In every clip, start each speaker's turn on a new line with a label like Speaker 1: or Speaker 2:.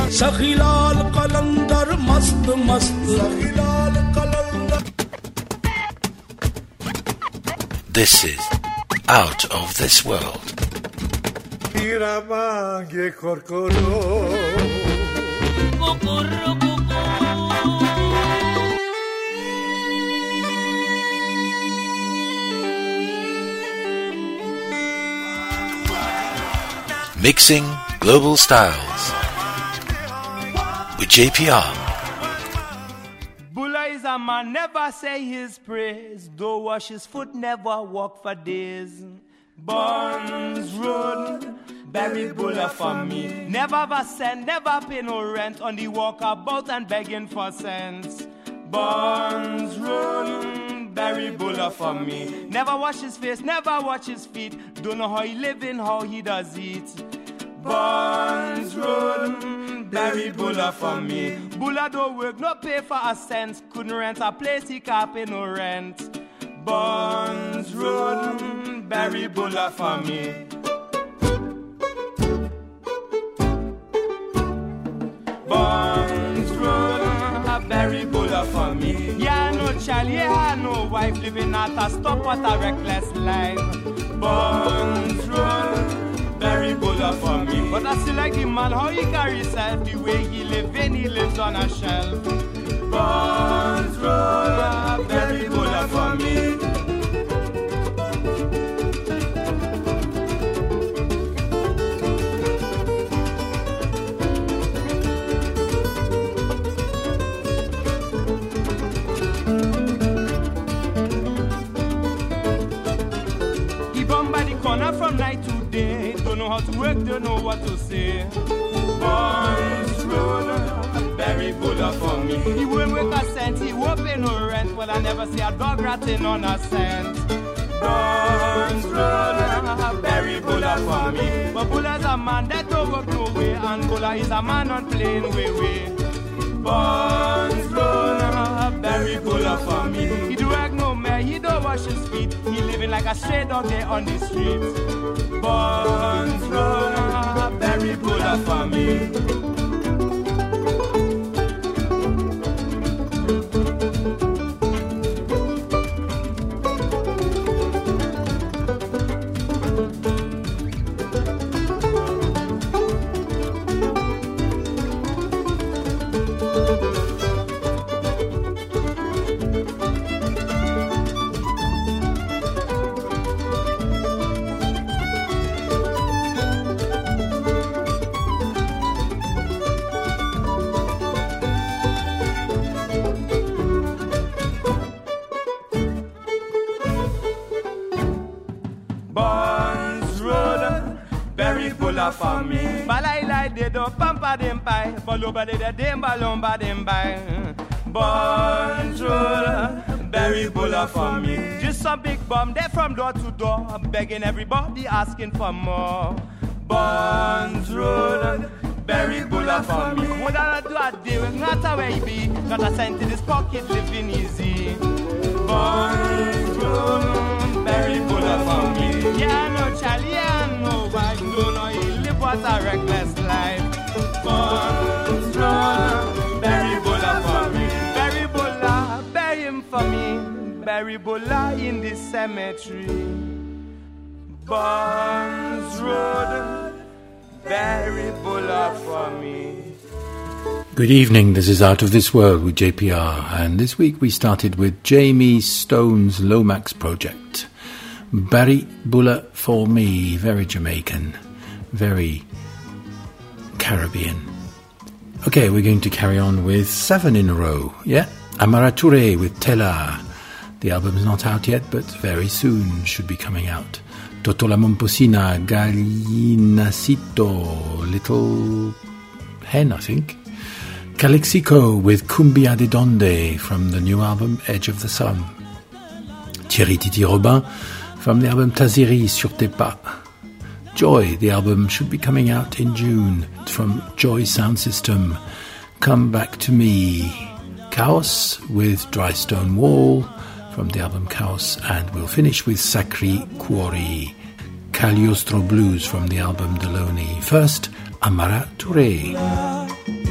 Speaker 1: सखीलाल कलंदर मस्त मस्त सखीलाल कलंदर.
Speaker 2: This is Out of This World.
Speaker 1: Iramange korkoro.
Speaker 2: Mixing Global Styles with JPR.
Speaker 3: Bulla is a man, never say his praise. Don't wash his foot, never walk for days. Buns Road, Barry Bulla for me. Never ever send, never pay no rent on the walkabout and begging for cents. Buns Road, Barry Bulla for me. Never wash his face, never watch his feet. Don't know how he living, how he does eat. Buns Road, Barry Bulla for me. Bulla don't work, no pay for a cent. Couldn't rent a place, he can't pay no rent. Buns Road, Barry Bulla for me. Buns Road, Barry Bulla for me. Yeah, no child, yeah, no wife, living at a stop at a reckless life. Buns Road, Barry Bulla for me. But I still like the man, how he carry himself, the way he live when he lives on a shelf. Buns Road, Barry Bulla for me. From night to day, don't know how to work, don't know what to say. Buns Road, Barry Bulla for me. He won't work a cent, he won't pay no rent. Well, I never see a dog ratting on a cent. Buns Road, Barry Bulla for me. But Bulla's a man that don't work no way, and Bulla is a man on plain way. Buns Road, Barry Bulla for me. He do work no man, he don't wash his feet. He living like a stray dog there on the street. Buns Road, Barry Bulla for me. For me, balai lai de do pampa dem pai, baloba de dem balomba dem bai. Buns Road, Barry Bulla for me. Just a big bum, they from door to door, begging everybody, asking for more. Buns Road, Barry Bulla for me. What I do a day, no matter where he be, got a cent in his pocket, living easy. Buns Road, Barry Bulla for me. Yeah, no Charlie, yeah, no wife, no, no. What a reckless life. Buns Road, Barry Bulla for me. Barry Bulla, bury him for me. Barry Bulla in the cemetery. Buns Road, Barry Bulla for me.
Speaker 2: Good evening, this is Out of This World with JPR, and this week we started with Jamie Stone's Lomax project. Barry Bulla for me, very Jamaican. Very Caribbean. Okay, we're going to carry on with 7 in a row. Yeah, Amara Touré with Tela. The album's not out yet, but very soon should be coming out. Totola Momposina, Gallinacito, Little Hen, I think. Calexico with Cumbia de Donde from the new album Edge of the Sun. Thierry Titi Robin from the album Taziri sur tes pas. Joy, the album should be coming out in June from Joy Sound System. Come Back to Me. Chaos with Dry Stone Wall from the album Chaos, and we'll finish with Sacri Cuori. Cagliostro Blues from the album Deloni. First, Amara Touré.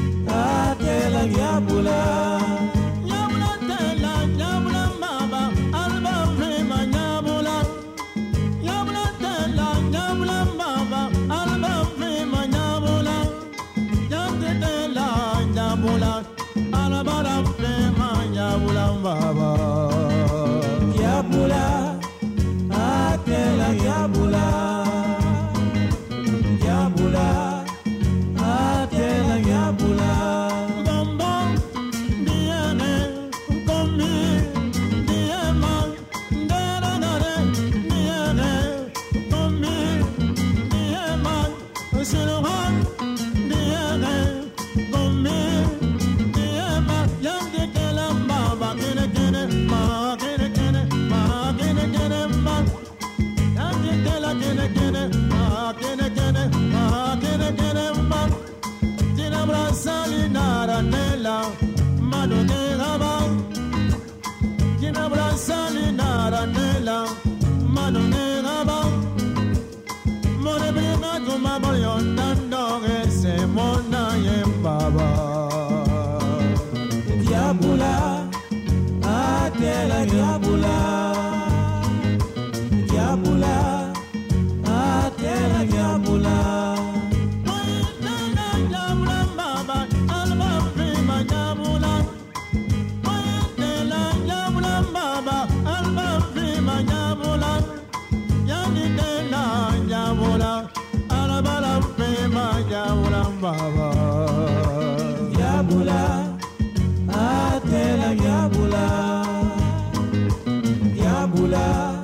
Speaker 4: Diabula, atela diabula, diabula, atela diabula. Diabula, atela diabula, diabula,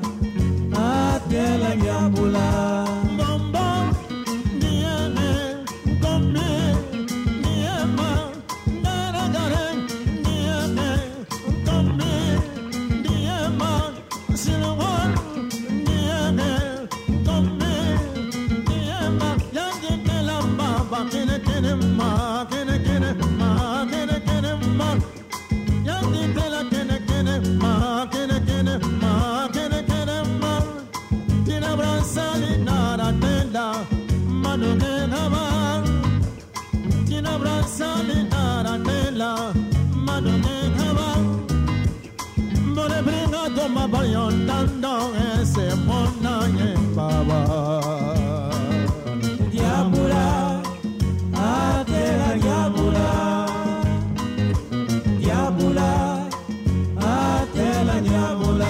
Speaker 4: atela diabula. Bomba, niene, gombe, niema, naragare, niene, gombe, niema, silwan, niene, gombe, niema, yangi kelamba, bakine ma, kene ma, kene ma, yangi kela kene ma, kene ma, kene ma, tina brasali nara tenda, manu kenama, tina brasali nara tenda, manu kenama, bore bringa toma bayon tando ese mona ye baba. Diabula, atela diabula, diabula, atela diabula.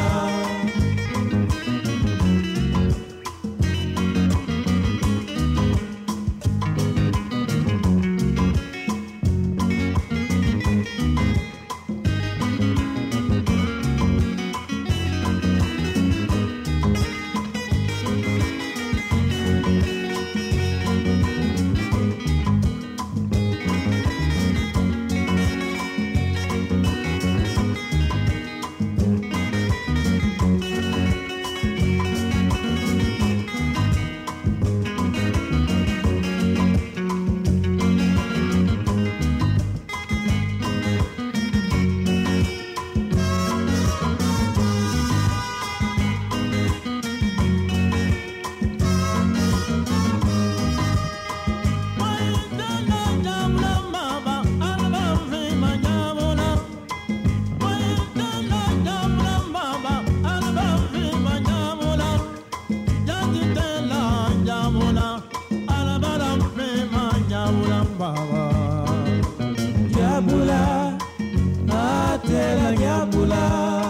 Speaker 4: Diabula, atela diabula,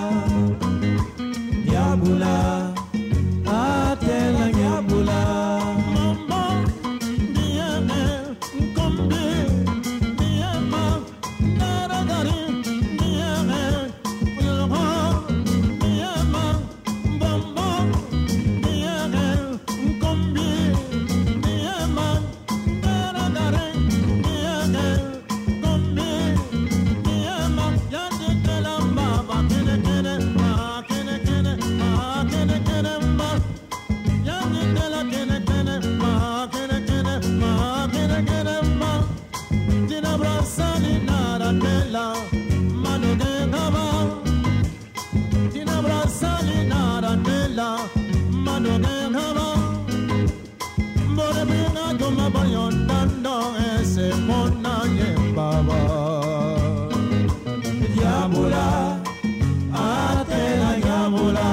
Speaker 4: diabula, atela diabula. Mambo, diame, kombi, diama, naragari, diame, ulha, diama, bombo, diame, kombi, diama, naragari, diame. Diabula, atela diabula,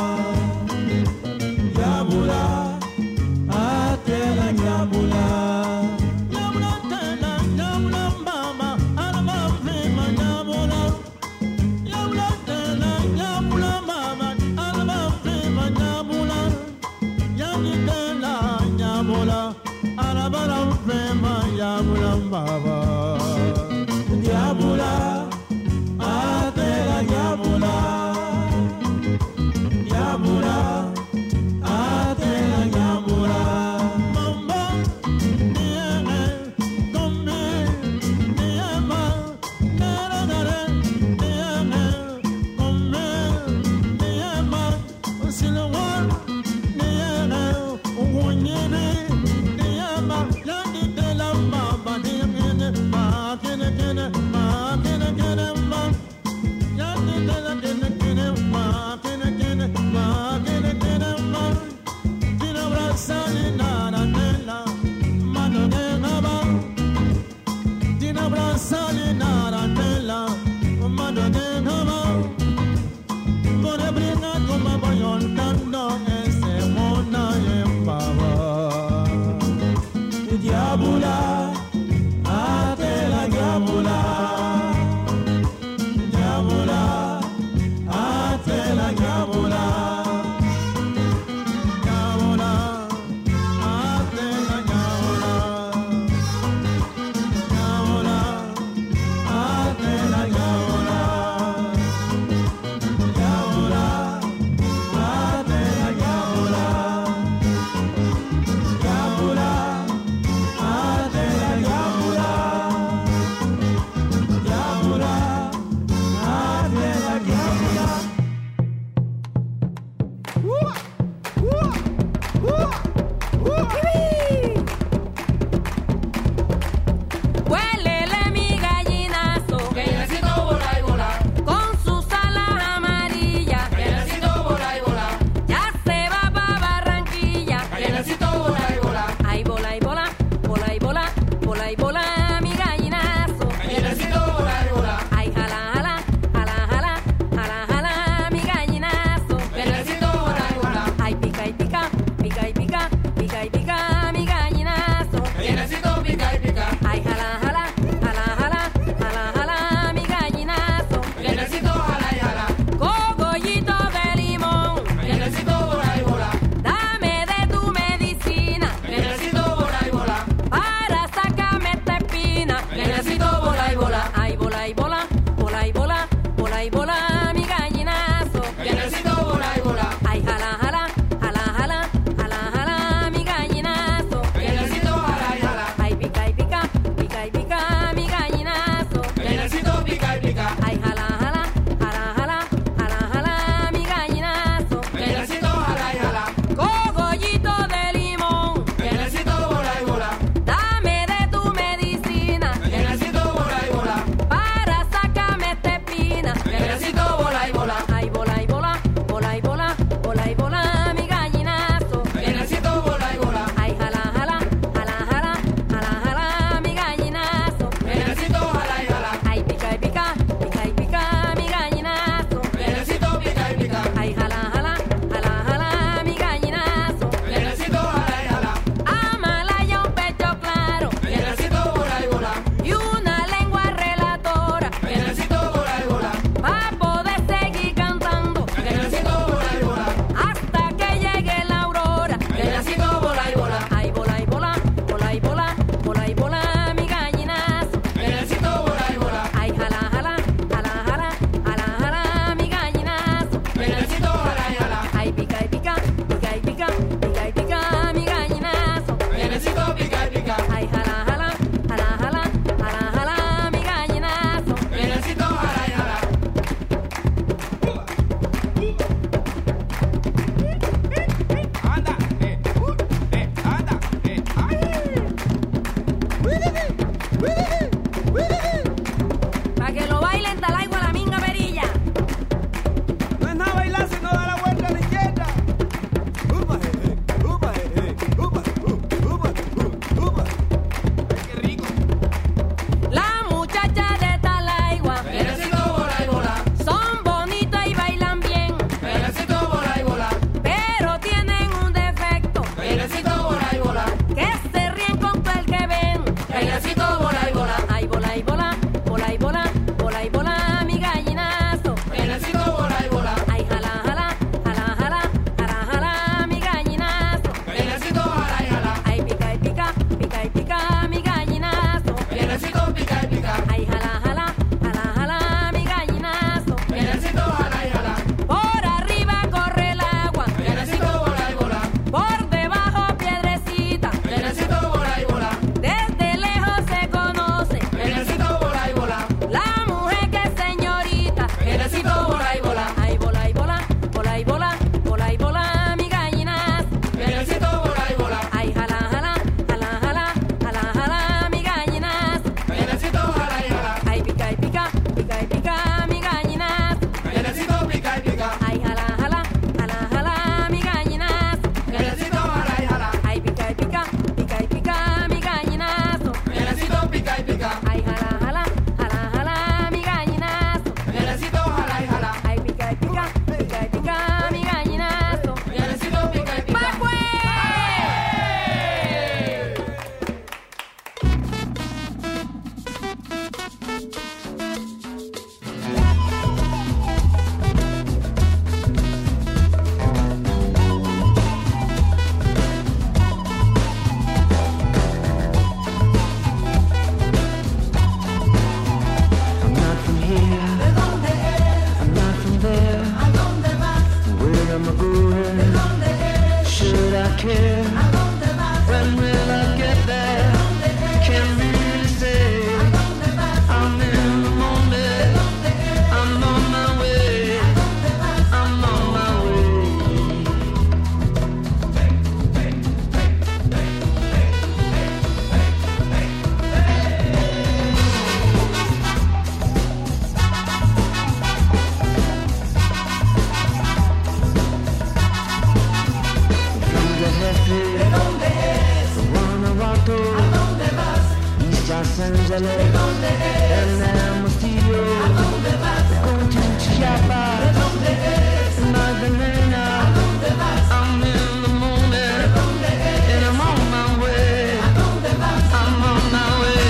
Speaker 4: diabula, atela diabula. Diabula, atela diabula, mama, alma prima diabula. Diabula, atela diabula, mama, alma prima diabula. Yangi tela diabula, alma prima diabula, baba. Diabula, atela diabula, diabula, atela diabula. Mamba, nieme, kombi, niema, naragare, nieme, kombi, niema, silwan, nieme, unyene, niema, yangi tela mamba, nieme.
Speaker 5: Angeles, and Hermosillo, going to Chiapas, Magdalena, I'm in the morning, and I'm on my way, I'm on my way.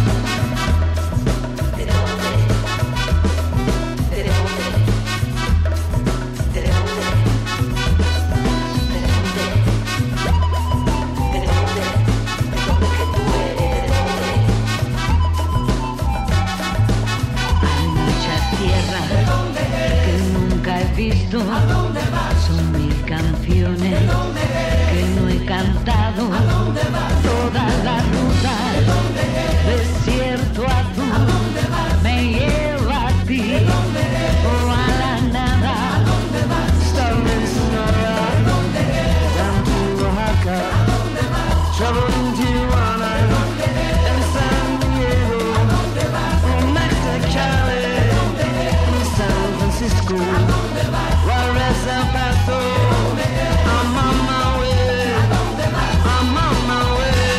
Speaker 5: Visto, son mil canciones que no he cantado, toda la ruta, desierto azul, me lleva a ti, o a la nada, Starry Sonora, down to Oaxaca, traveling to Tijuana, and San Diego, or Mexicali, San Francisco. Juarez, El Paso, I'm on my way, I'm on my way.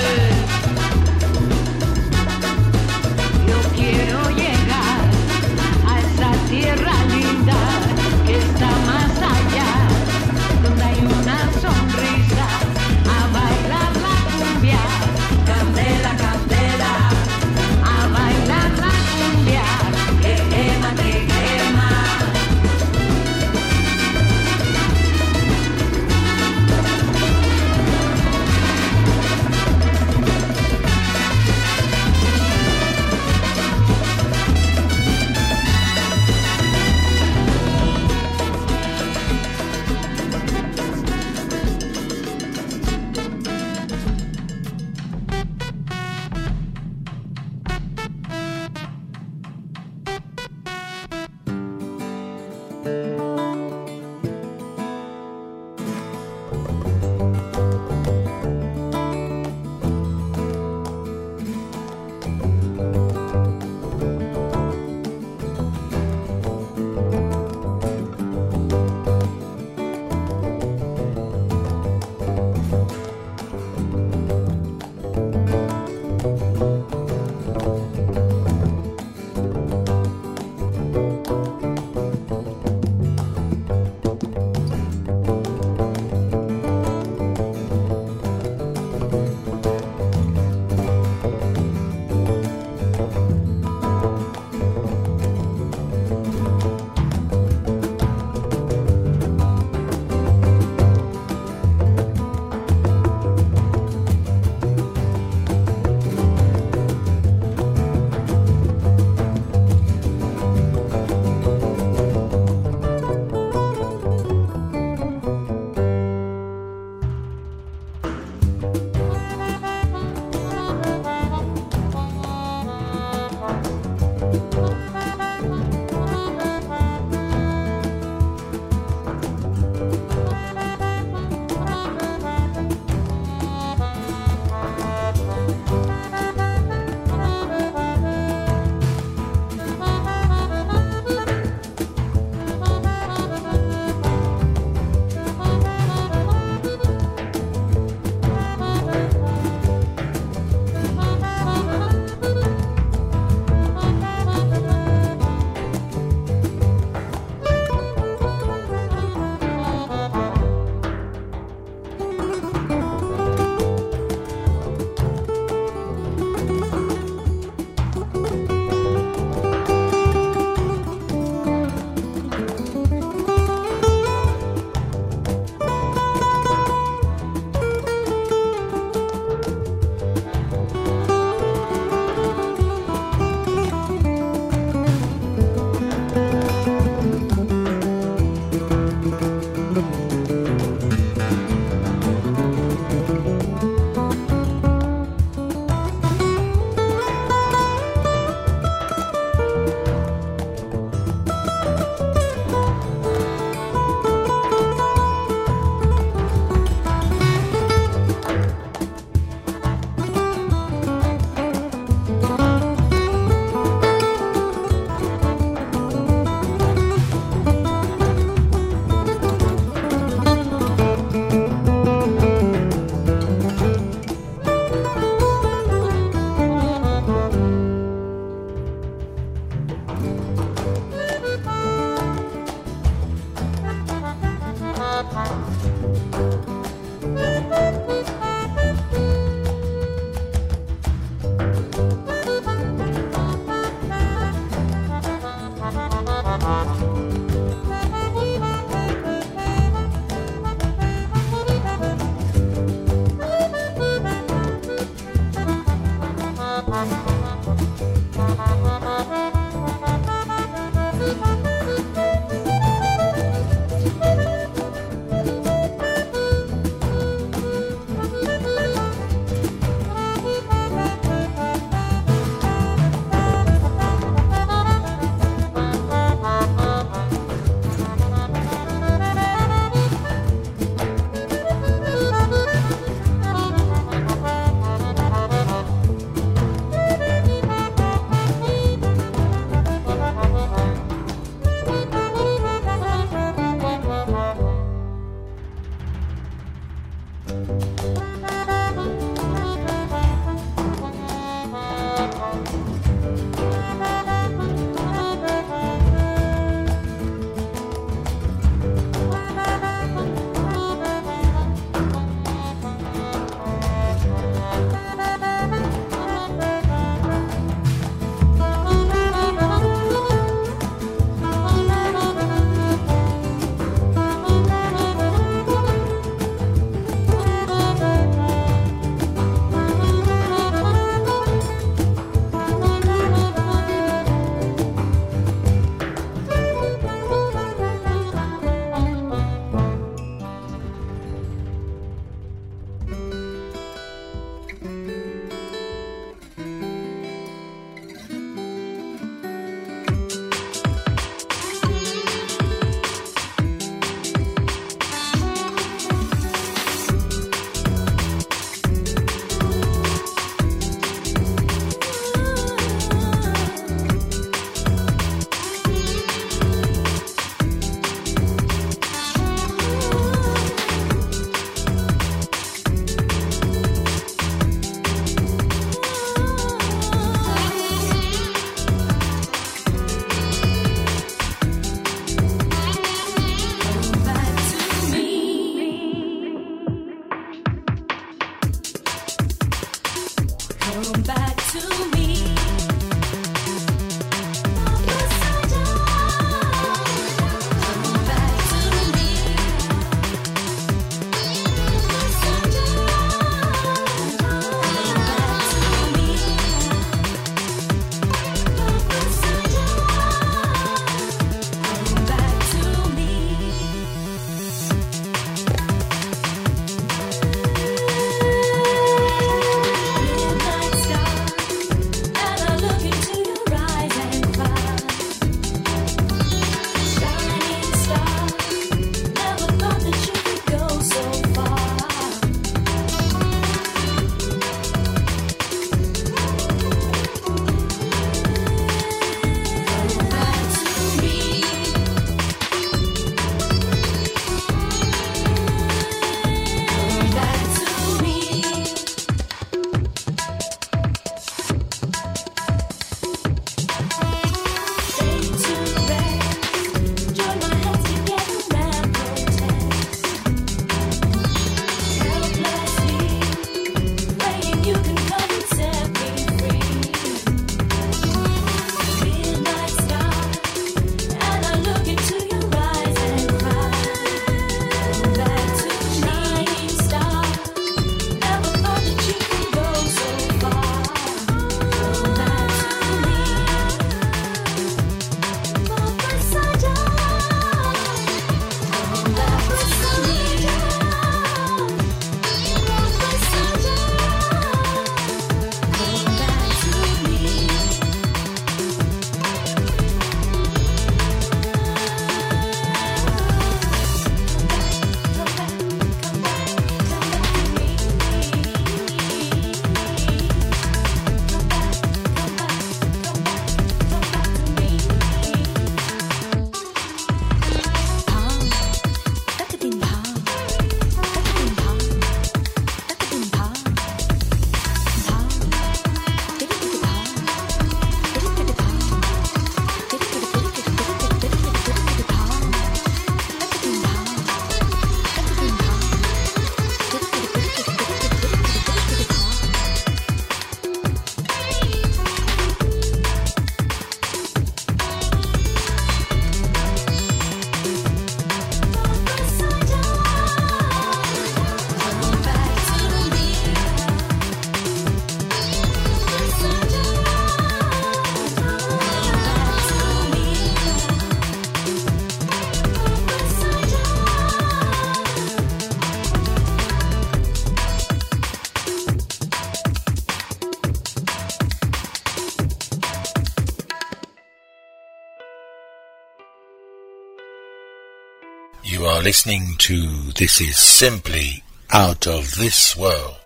Speaker 2: You are listening to This Is Simply Out of This World.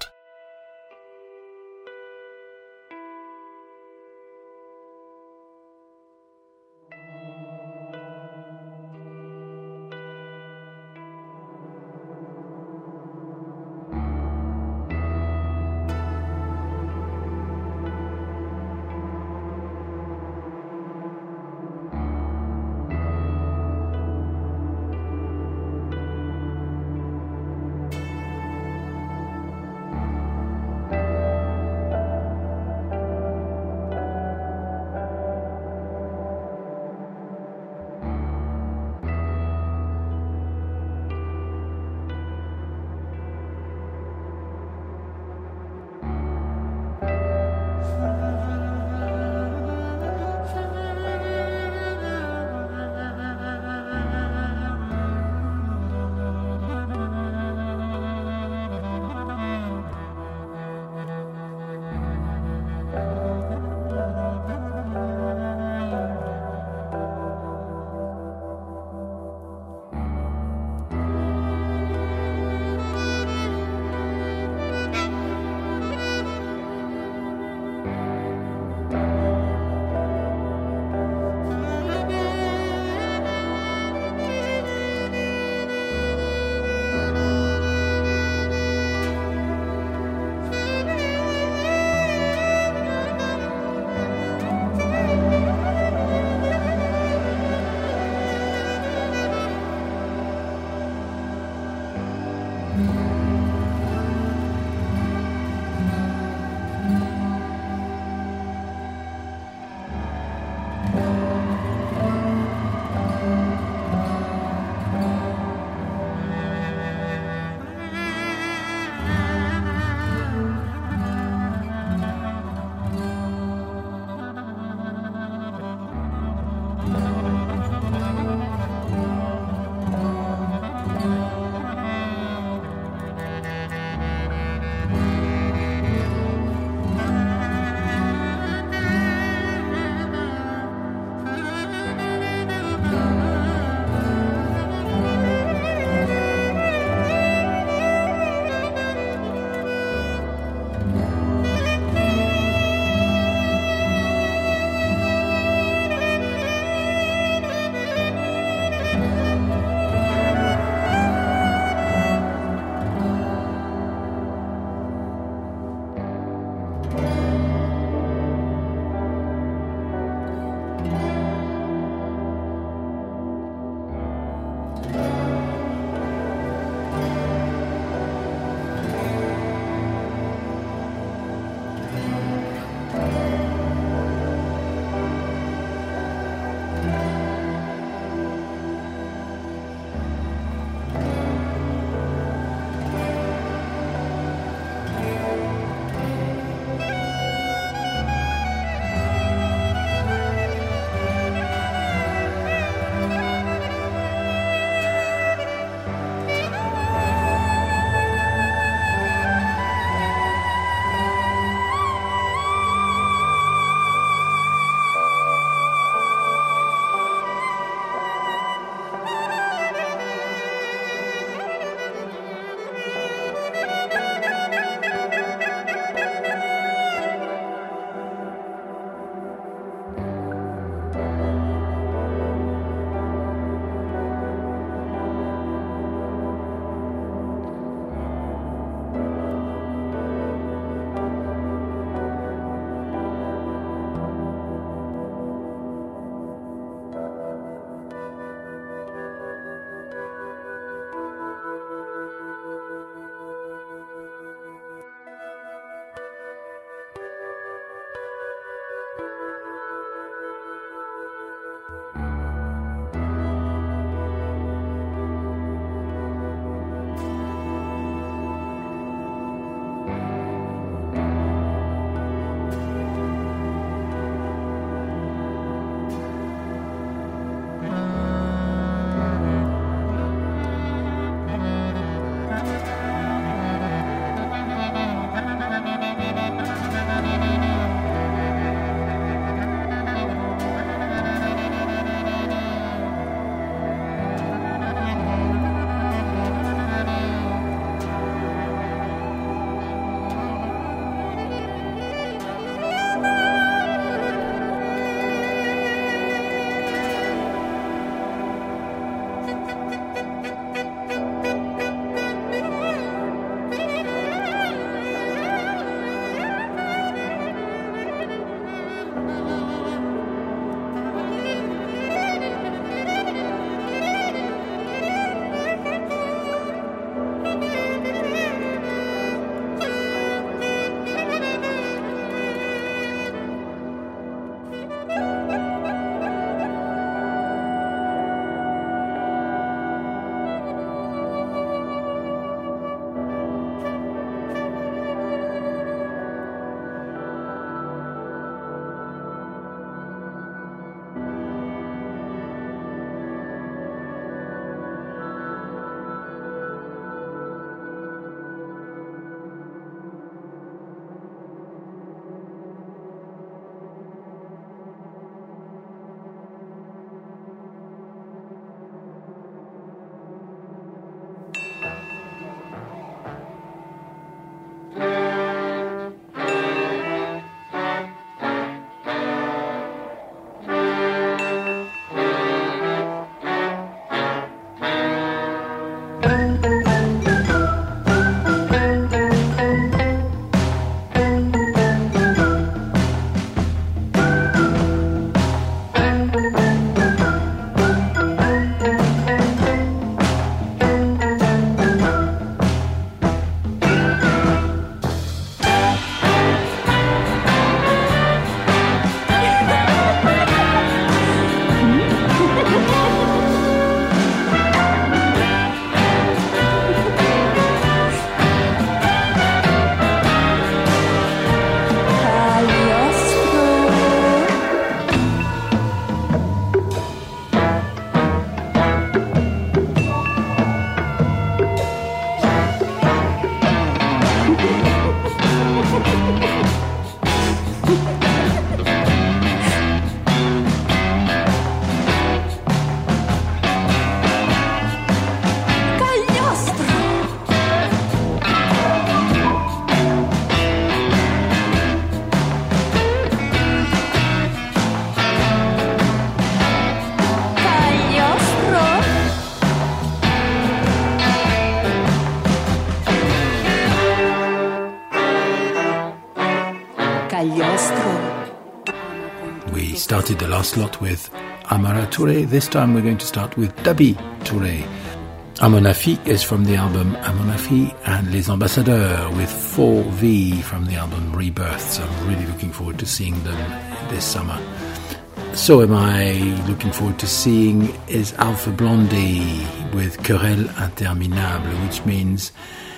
Speaker 2: started the last lot with Amara Touré. This time we're going to start with Dabi Touré. A Mon Afi is from the album A Mon Afi, and Les Ambassadeurs with 4V from the album Rebirth. So I'm really looking forward to seeing them this summer. So am I looking forward to seeing is Alpha Blondy with Querelle Interminable, which means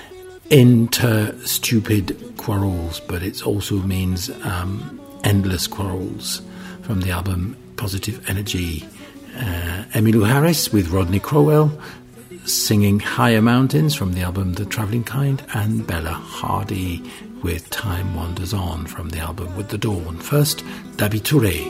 Speaker 2: inter-stupid quarrels, but it also means endless quarrels, from the album Positive Energy. Emmylou Harris with Rodney Crowell singing Higher Mountains from the album The Travelling Kind, and Bella Hardy with Time Wanders On from the album With the Dawn. First, Dabi Touré.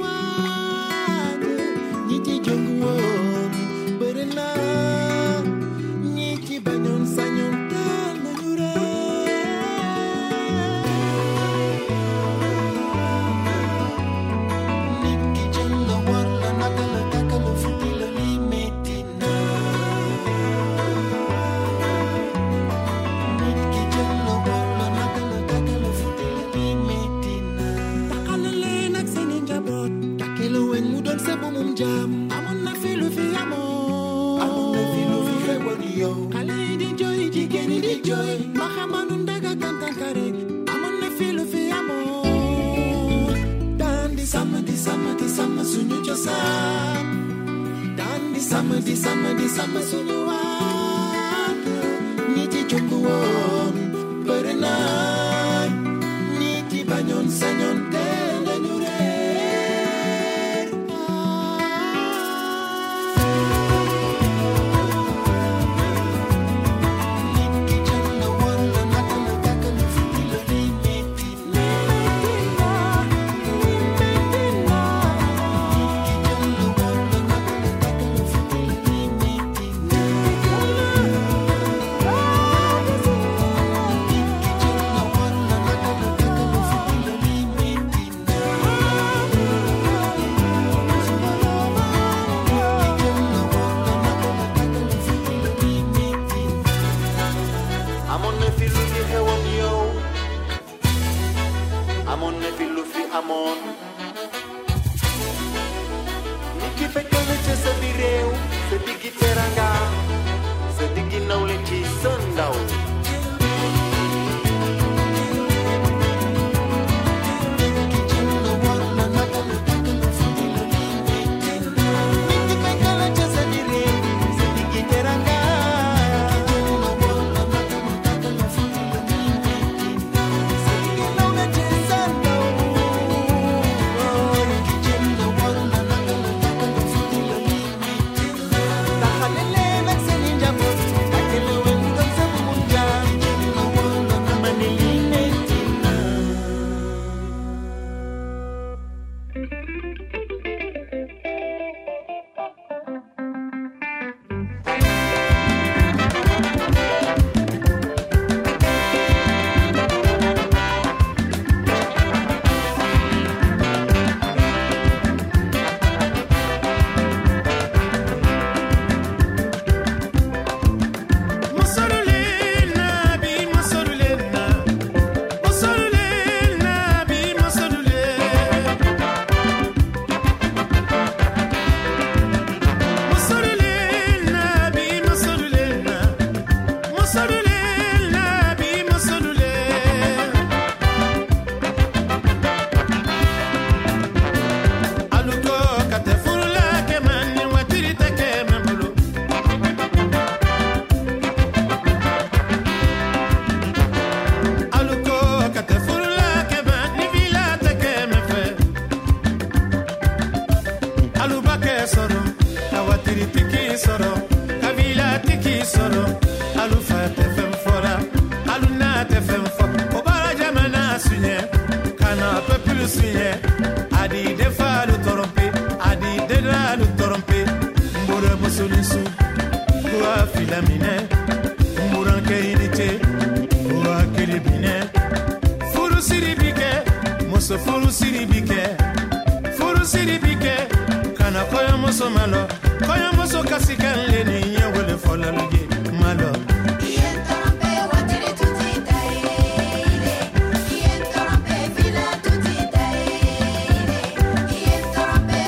Speaker 6: Thank you.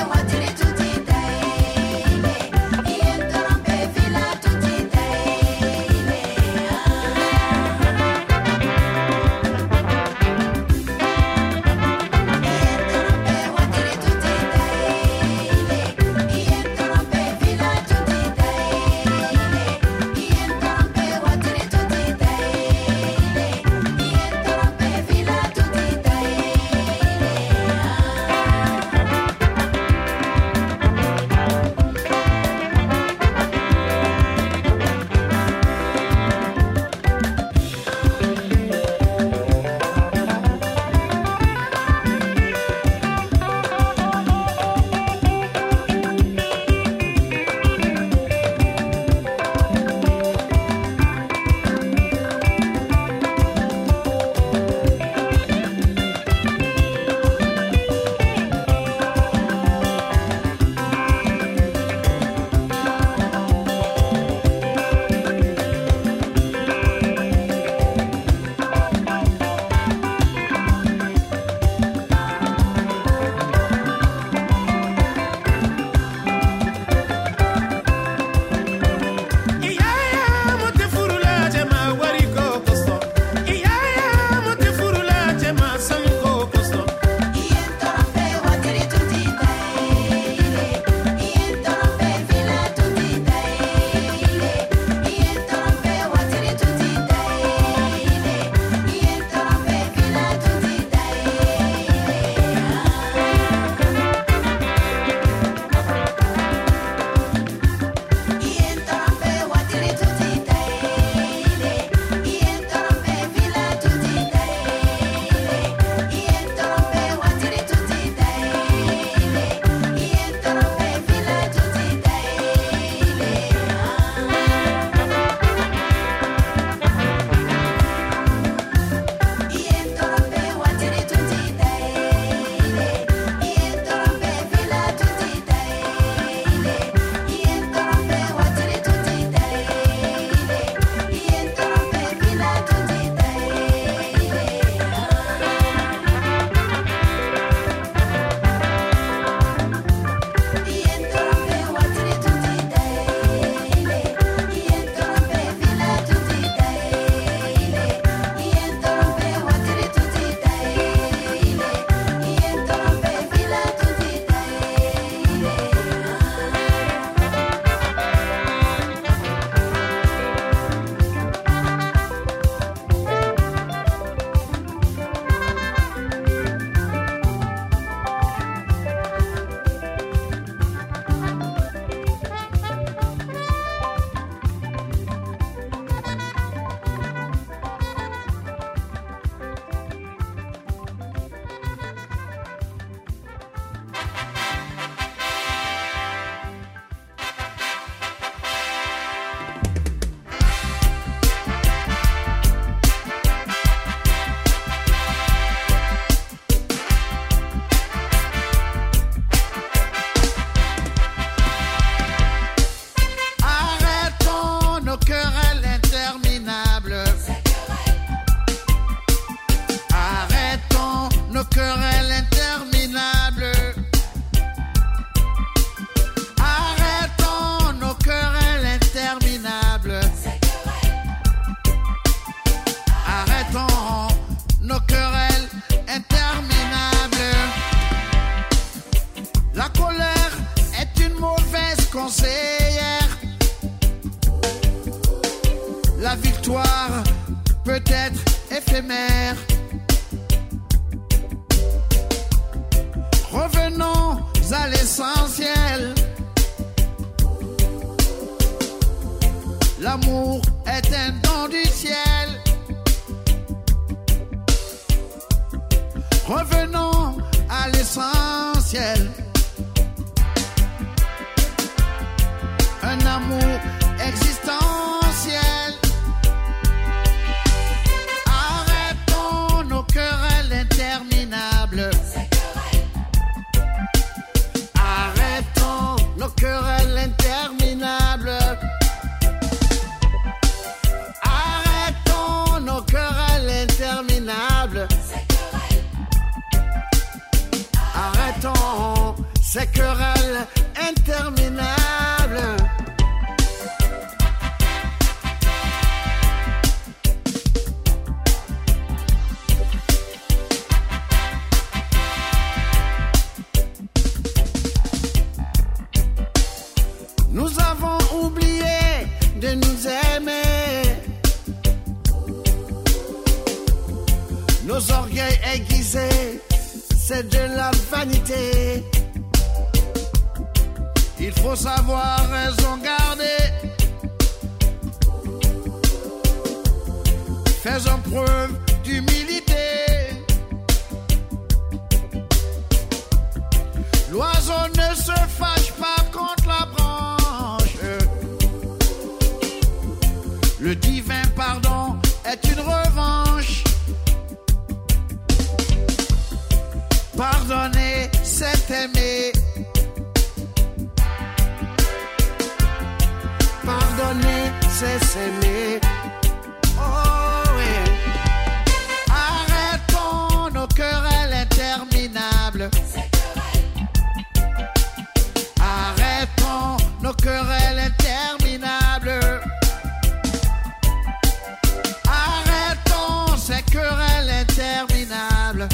Speaker 6: La victoire peut être éphémère. Revenons à l'essentiel. L'amour est un don du ciel. Revenons à l'essentiel. Un amour existentiel. Arrêtons nos querelles interminables. Arrêtons nos querelles interminables. Arrêtons nos querelles interminables. Arrêtons ces querelles interminables. Nous avons oublié de nous aimer. Nos orgueils aiguisés, c'est de la vanité. Il faut savoir raison garder. Faisons preuve d'humilité. L'oiseau ne se fâche pas contre la branche. Le divin pardon est une revanche. Pardonner, c'est aimer. Pardonner, c'est s'aimer. Oh oui. Arrêtons nos querelles interminables. Arrêtons nos querelles interminables. Arrêtons ces querelles interminables.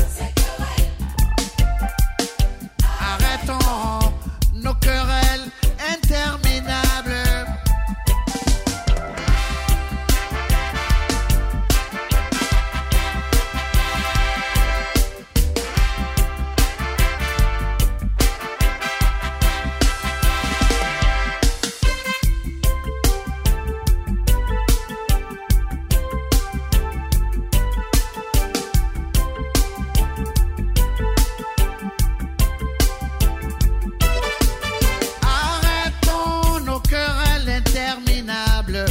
Speaker 6: Arrêtons nos querelles interminables. Arrêtons nos querelles interminables.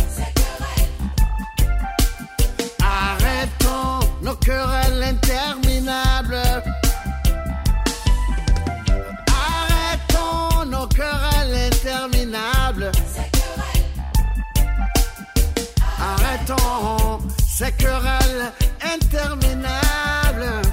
Speaker 6: Arrêtons nos querelles interminables. Arrêtons nos querelles interminables. Arrêtons ces querelles interminables.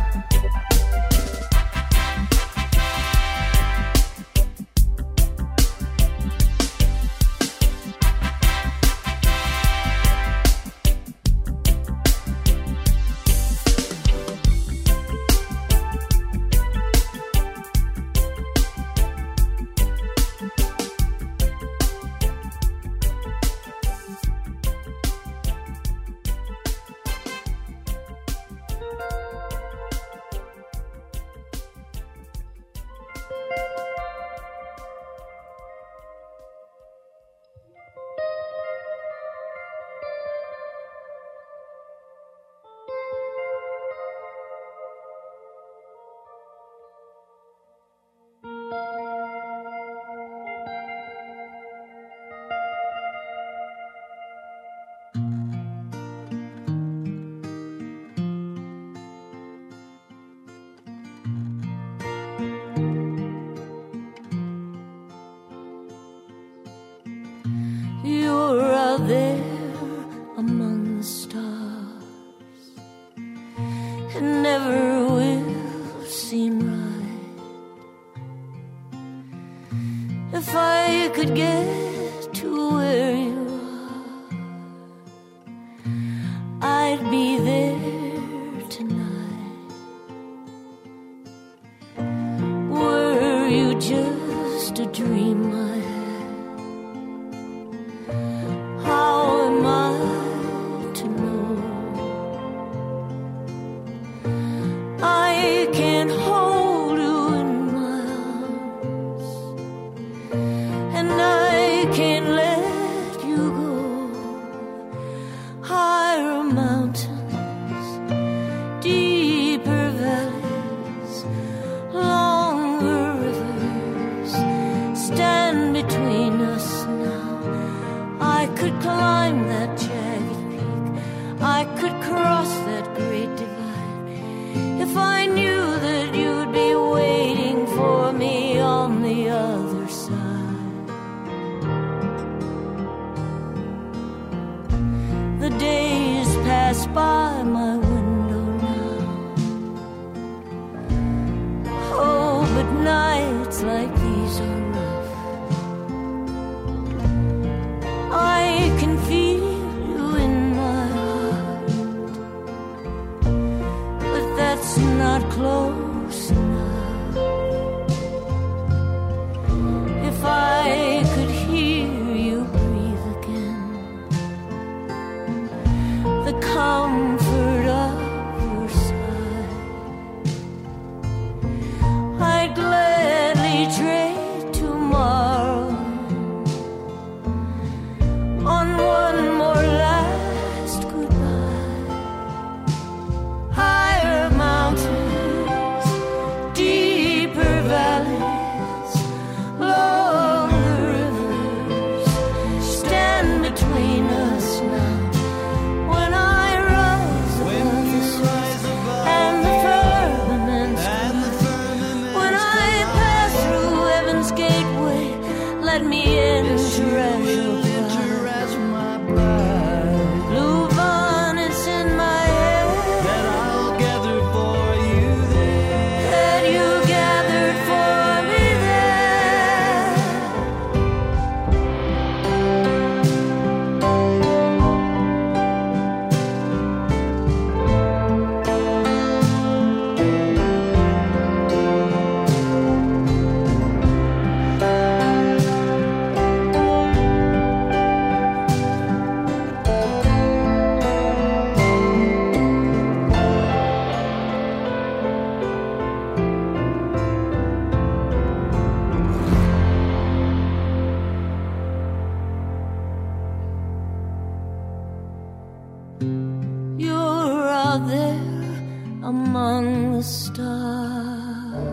Speaker 7: You're out there among the stars. It never will seem right. If I could get to where you are, I'd be there tonight. Were you just a dream I had? How am I could cross that great divide, if I knew that you'd be waiting for me on the other side. The days pass by my window now. Oh, but nights like these are rough. I can feel you in my heart, but that's not close enough. If I could hear you breathe again, the comfort of your side, I'd gladly trade tomorrow on one more last goodbye. Higher mountains, deeper valleys, longer rivers stand between us now. When I rise above the surface and the firmament sky, when I pass through heaven's gateway, let me in, treasure bride. Blue bonnets in my hair that I'll gather for you there, that you gathered for me there. You're out there among the stars.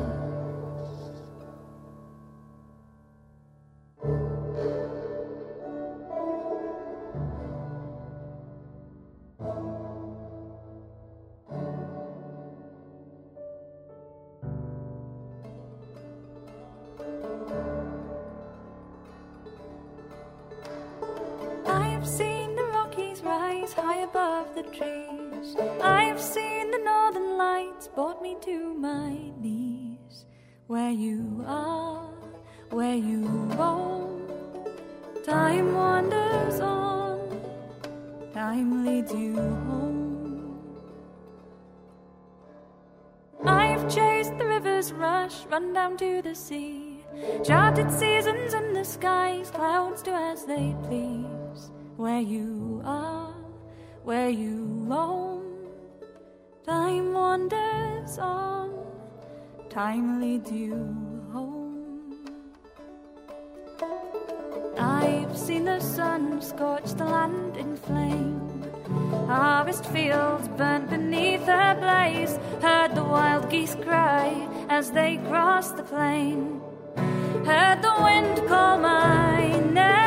Speaker 8: I've seen the Rockies rise high above the trees. I've seen the northern lights brought me to my knees. Where you are, where you roam, time wanders on, time leads you home. I've chased the river's rush, run down to the sea, charted seasons in the skies, clouds do as they please. Where you are, where you roam, time wanders on, time leads you home. I've seen the sun scorch the land in flame, harvest fields burnt beneath a blaze, heard the wild geese cry as they crossed the plain, heard the wind call my name.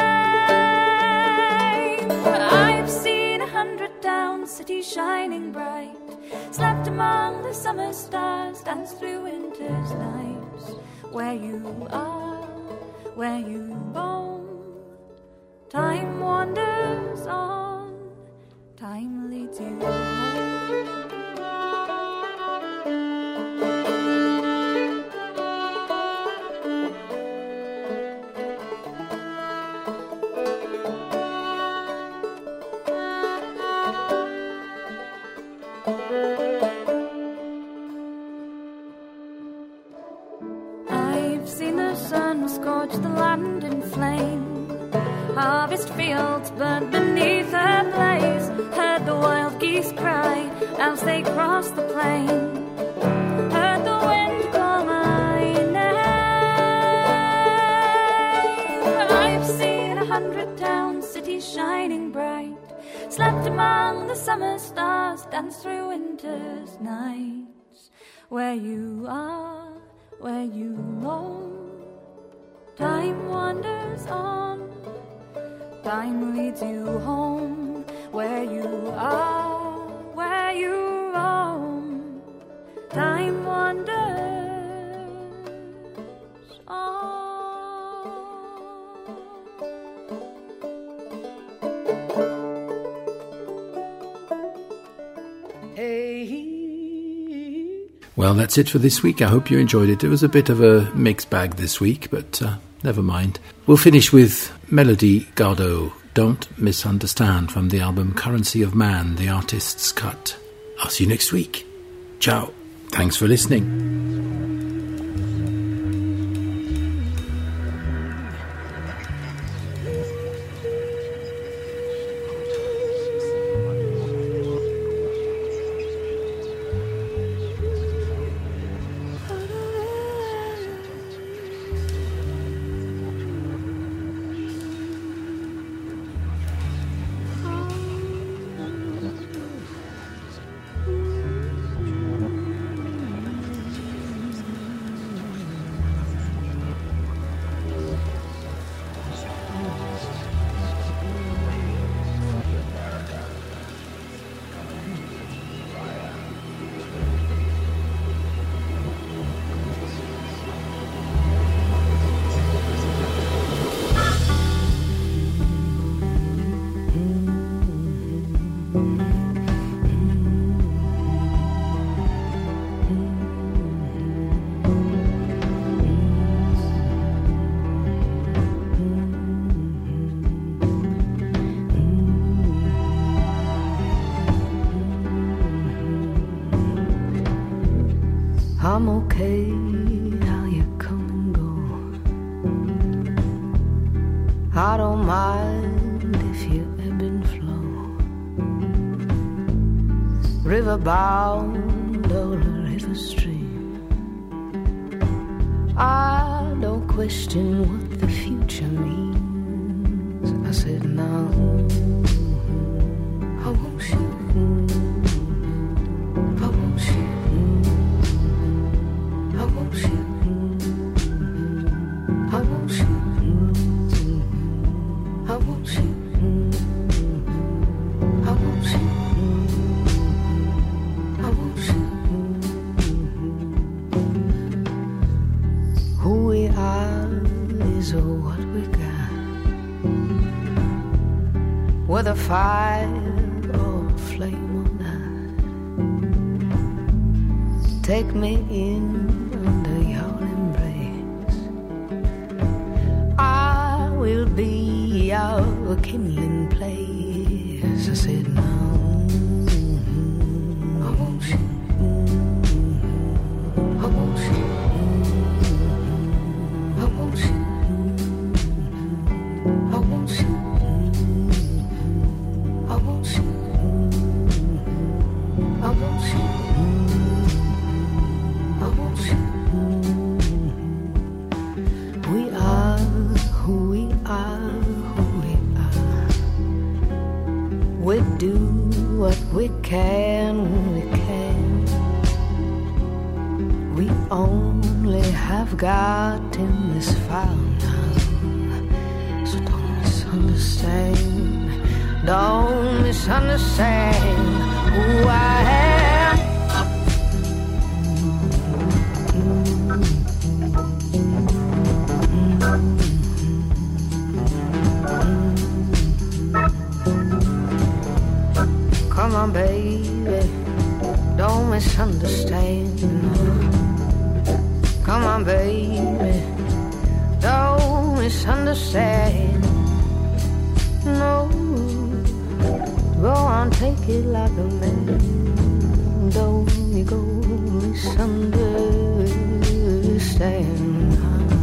Speaker 8: I've seen 100 towns, cities shining bright, slept among the summer stars, danced through winter's nights. Where you are, where you roam, time wanders on, time leads you home. I've seen the sun scorch the land in flame, harvest fields burnt beneath a blaze, heard the wild geese cry as they crossed the plain, heard the wind call my name. I've seen 100 towns, cities shining bright, slept among the summer stars, danced through winter's nights. Where you are, where you roam, time wanders on, time leads you home. Where you are,
Speaker 2: Well, that's it for this week. I hope you enjoyed it. It was a bit of a mixed bag this week, but never mind. We'll finish with Melody Gardot, Don't Misunderstand, from the album Currency of Man, the artist's cut. I'll see you next week. Ciao. Thanks for listening.
Speaker 7: I'm okay how you come and go. I don't mind if you ebb and flow, river bound or a river stream. I don't question what the future means. I said no, I won't shoot. Whether fire or flame or night, take me in under your embrace. I will be our kindling place. I said no, I won't shoot. I won't shoot. I won't shoot. I won't shoot. We do what we can when we can. We only have got in this file now. So don't misunderstand. Don't misunderstand who I am. Come on, baby, don't misunderstand. Come on, baby, don't misunderstand. No, go on, take it like a man. Don't you go misunderstand.